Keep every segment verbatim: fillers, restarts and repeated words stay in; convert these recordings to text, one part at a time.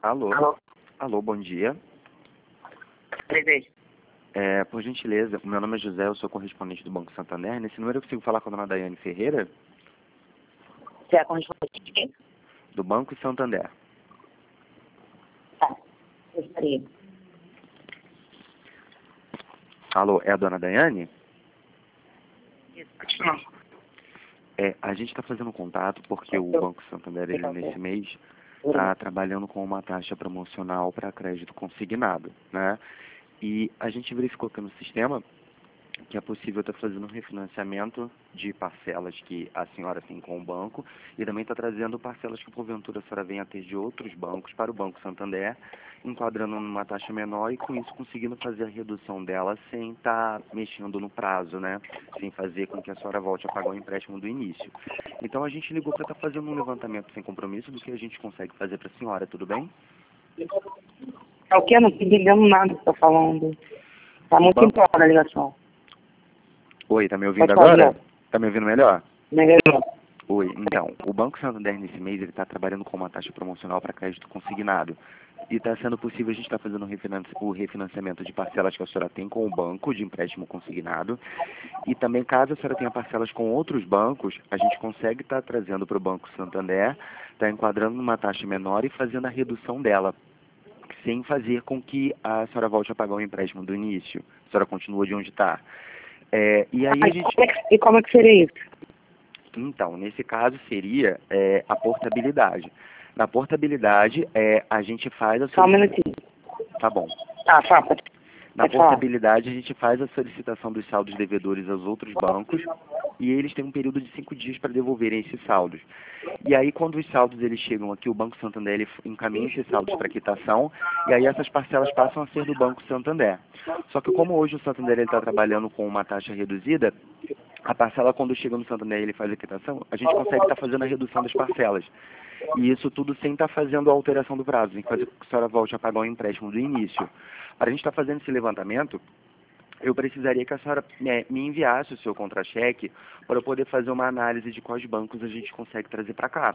Alô? Alô? Alô, bom dia. Presente. É, por gentileza, o meu nome é José, eu sou correspondente do Banco Santander. Nesse número eu consigo falar com a dona Daiane Ferreira, Você é correspondente de quem? do Banco Santander. Tá. Gostaria. Alô, é a dona Daiane? Isso, continua. É, a gente está fazendo contato porque o Banco Santander, ele, nesse mês, está trabalhando com uma taxa promocional para crédito consignado, né? E a gente verificou aqui no sistema que é possível estar fazendo um refinanciamento de parcelas que a senhora tem com o banco e também está trazendo parcelas que porventura a senhora venha a ter de outros bancos para o Banco Santander, enquadrando numa taxa menor e com isso conseguindo fazer a redução dela sem estar mexendo no prazo, né? Sem fazer com que a senhora volte a pagar o empréstimo do início. Então a gente ligou para estar fazendo um levantamento sem compromisso do que a gente consegue fazer para a senhora, tudo bem? É o que? Eu não estou entendendo nada que você está falando. Está muito Banco- entrada a ligação. Oi, tá me ouvindo Pode falar, agora? João. Tá me ouvindo melhor? Melhorou. Oi, então, o Banco Santander nesse mês ele está trabalhando com uma taxa promocional para crédito consignado. E está sendo possível a gente estar fazendo o refinan- o refinanciamento de parcelas que a senhora tem com o banco de empréstimo consignado. E também, caso a senhora tenha parcelas com outros bancos, a gente consegue estar trazendo para o Banco Santander, está enquadrando numa taxa menor e fazendo a redução dela, sem fazer com que a senhora volte a pagar o empréstimo do início. A senhora continua de onde está. É, e aí Ah, a e gente... como é que- e como é que seria isso? Então, nesse caso seria é, a portabilidade. Na portabilidade, é, a gente faz a Só um solicitação... minutinho. Tá bom. Tá, fala. Pode, Na pode falar. portabilidade, a gente faz a solicitação dos saldos devedores aos outros bancos e eles têm um período de cinco dias para devolverem esses saldos. E aí, quando os saldos eles chegam aqui, o Banco Santander ele encaminha esses saldos para quitação e aí essas parcelas passam a ser do Banco Santander. Só que como hoje o Santander está trabalhando com uma taxa reduzida, a parcela, quando chega no Santander e ele faz a quitação, a gente consegue estar fazendo a redução das parcelas. E isso tudo sem estar fazendo a alteração do prazo, sem fazer com que a senhora volte a pagar o empréstimo do início. Para a gente estar fazendo esse levantamento, eu precisaria que a senhora né, me enviasse o seu contra-cheque para eu poder fazer uma análise de quais bancos a gente consegue trazer para cá.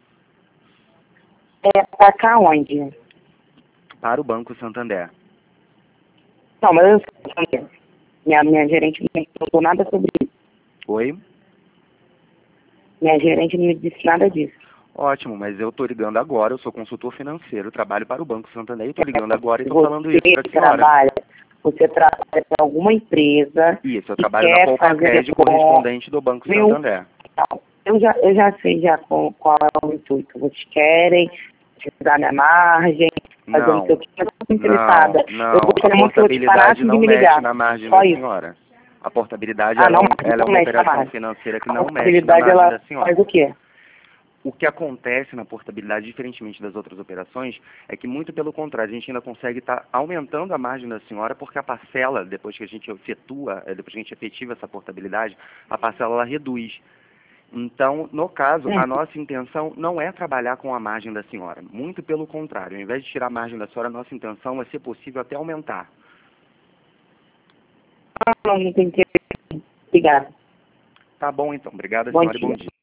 É pra cá onde? Para o Banco Santander. Não, mas eu não sei entender. Minha, minha gerente não me perguntou nada sobre isso. Oi? Minha gerente não me disse nada disso. Ótimo, mas eu estou ligando agora, eu sou consultor financeiro, trabalho para o Banco Santander e estou ligando agora e estou falando isso para a Você senhora. trabalha, você trabalha para alguma empresa Isso, eu que trabalho na quer Poupa fazer Crédito com... correspondente do Banco Viu? Santander. Eu já, eu já sei já com, qual é o intuito. Vocês querem utilizar minha margem, fazer Não, não sei o que, mas eu não estou não, interessada. não, Eu a gostaria muito que vocês portabilidade parassem de não me mexe ligar. na margem Só da isso. senhora. A portabilidade Ah, ela, é não, um- ela é não uma mexe na operação margem. financeira que A não mexe na portabilidade, margem ela da senhora. faz o quê? O que acontece na portabilidade, diferentemente das outras operações, é que muito pelo contrário, a gente ainda consegue estar aumentando a margem da senhora, porque a parcela, depois que a gente efetua, eh, depois que a gente efetiva essa portabilidade, a parcela ela reduz. Então, no caso, Hum. a nossa intenção não é trabalhar com a margem da senhora. Muito pelo contrário, ao invés de tirar a margem da senhora, a nossa intenção é, se possível, até aumentar. Ah, não, não tem interesse. Obrigada. Tá bom, então. Obrigada, Bom senhora, e bom dia. dia.